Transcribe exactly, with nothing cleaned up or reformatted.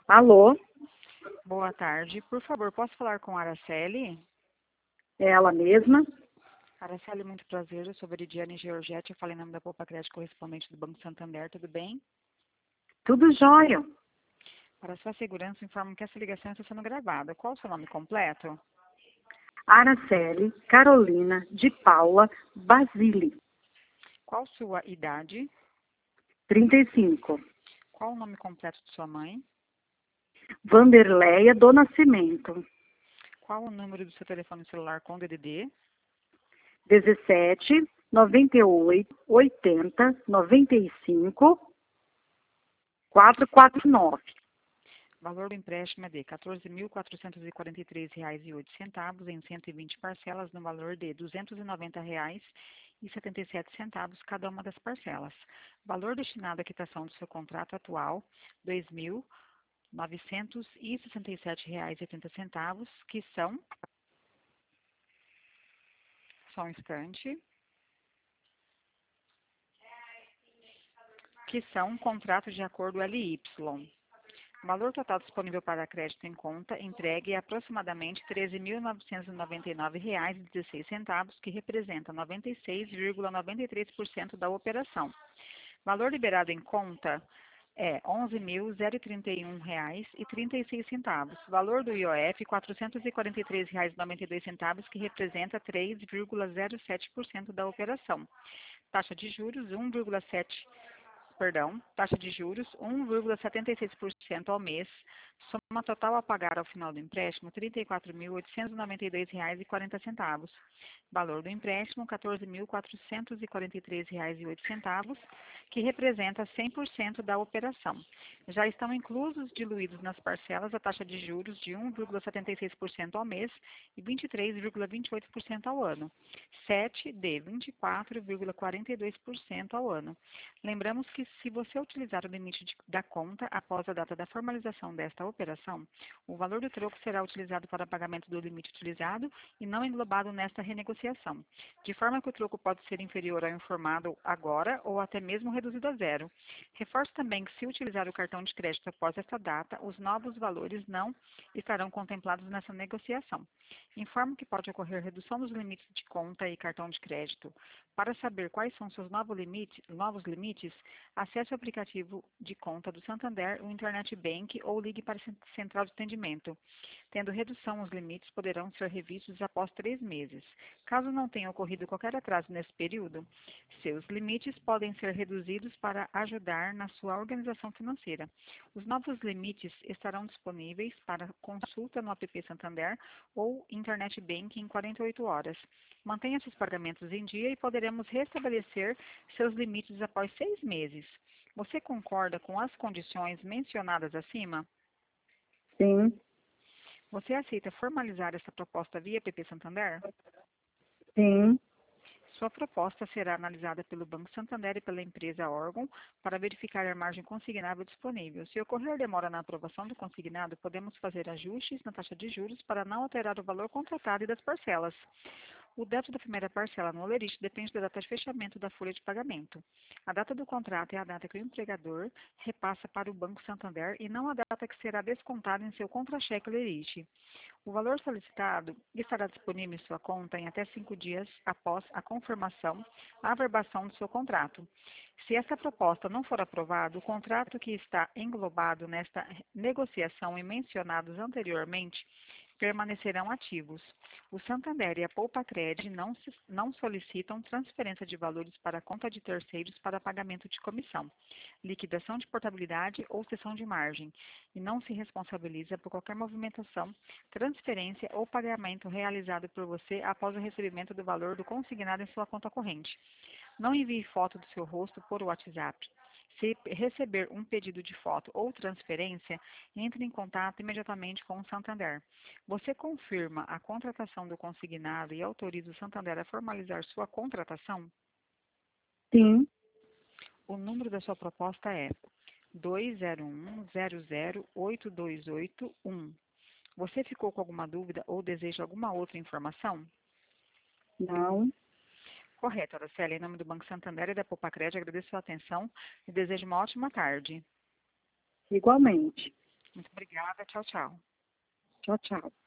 Alô, Boa tarde. Por favor, posso falar com a Araceli? é ela mesma? Araceli, muito prazer. Eu sou Veridiane Georgette. Eu falei em nome da Poupa Crédito, correspondente do Banco Santander. Tudo bem? Tudo jóia. Para sua segurança, informo que essa ligação está sendo gravada. Qual o seu nome completo? Araceli Carolina de Paula Basile, Qual sua idade? trinta e cinco. Qual o nome completo de sua mãe? Vanderleia do Nascimento, Qual o número do seu telefone celular com D D D? dezessete, noventa e oito, oitenta, noventa e cinco, quatrocentos e quarenta e nove. Valor do empréstimo é de quatorze mil quatrocentos e quarenta e três reais e oito centavos em cento e vinte parcelas no valor de duzentos e noventa reais e setenta e sete centavos cada uma das parcelas. Valor destinado à quitação do seu contrato atual, dois mil novecentos e sessenta e sete reais e oitenta centavos, que são, só um instante, que são um contrato de acordo L Y. O valor total disponível para crédito em conta entregue é aproximadamente treze mil novecentos e noventa e nove reais e dezesseis centavos, que representa noventa e seis vírgula noventa e três por cento da operação. Valor liberado em conta é onze mil trinta e um reais e trinta e seis centavos. Valor do I O F, quatrocentos e quarenta e três reais e noventa e dois centavos, que representa três vírgula zero sete por cento da operação. Taxa de juros um vírgula sete por cento. Perdão, taxa de juros um vírgula setenta e seis por cento ao mês, soma total a pagar ao final do empréstimo trinta e quatro mil oitocentos e noventa e dois reais e quarenta centavos. Valor do empréstimo quatorze mil quatrocentos e quarenta e três reais e oito centavos, que representa cem por cento da operação. Já estão inclusos diluídos nas parcelas a taxa de juros de um vírgula setenta e seis por cento ao mês e vinte e três vírgula vinte e oito por cento ao ano, sete de vinte e quatro vírgula quarenta e dois por cento ao ano. Lembramos que se você utilizar o limite de, da conta após a data da formalização desta operação, o valor do troco será utilizado para pagamento do limite utilizado e não englobado nesta renegociação, de forma que o troco pode ser inferior ao informado agora ou até mesmo reduzido a zero. Reforço também que, se utilizar o cartão de crédito após esta data, os novos valores não estarão contemplados nessa negociação. Informo que pode ocorrer redução dos limites de conta e cartão de crédito. Para saber quais são seus novos limites, novos limites, acesse o aplicativo de conta do Santander, o Internet Bank ou ligue para a central de atendimento. Tendo redução, os limites poderão ser revistos após três meses. Caso não tenha ocorrido qualquer atraso nesse período, seus limites podem ser reduzidos para ajudar na sua organização financeira. Os novos limites estarão disponíveis para consulta no app Santander ou Internet Bank em quarenta e oito horas. Mantenha seus pagamentos em dia e poderemos restabelecer seus limites após seis meses. Você concorda com as condições mencionadas acima? Sim, Você aceita formalizar essa proposta via app Santander? sim, Sua proposta será analisada pelo Banco Santander e pela empresa órgão para verificar a margem consignável disponível. Se ocorrer demora na aprovação do consignado, podemos fazer ajustes na taxa de juros para não alterar o valor contratado e das parcelas. O débito da primeira parcela no Olerite depende da data de fechamento da folha de pagamento. A data do contrato é a data que o empregador repassa para o Banco Santander e não a data que será descontada em seu contra-cheque Olerite. O valor solicitado estará disponível em sua conta em até cinco dias após a confirmação, a averbação do seu contrato. Se essa proposta não for aprovada, o contrato que está englobado nesta negociação e mencionados anteriormente permanecerão ativos. O Santander e a Poupa Cred não, se, não solicitam transferência de valores para a conta de terceiros para pagamento de comissão, liquidação de portabilidade ou cessão de margem, e não se responsabiliza por qualquer movimentação, transferência ou pagamento realizado por você após o recebimento do valor do consignado em sua conta corrente. Não envie foto do seu rosto por WhatsApp. Se receber um pedido de foto ou transferência, entre em contato imediatamente com o Santander. Você confirma a contratação do consignado e autoriza o Santander a formalizar sua contratação? sim. O número da sua proposta é dois zero um zero zero oito dois oito um. Você ficou com alguma dúvida ou deseja alguma outra informação? Não, Correto, Araceli. Em nome do Banco Santander e da Poupa Cred, agradeço a sua atenção e desejo uma ótima tarde. igualmente. Muito obrigada. Tchau, tchau. Tchau, tchau.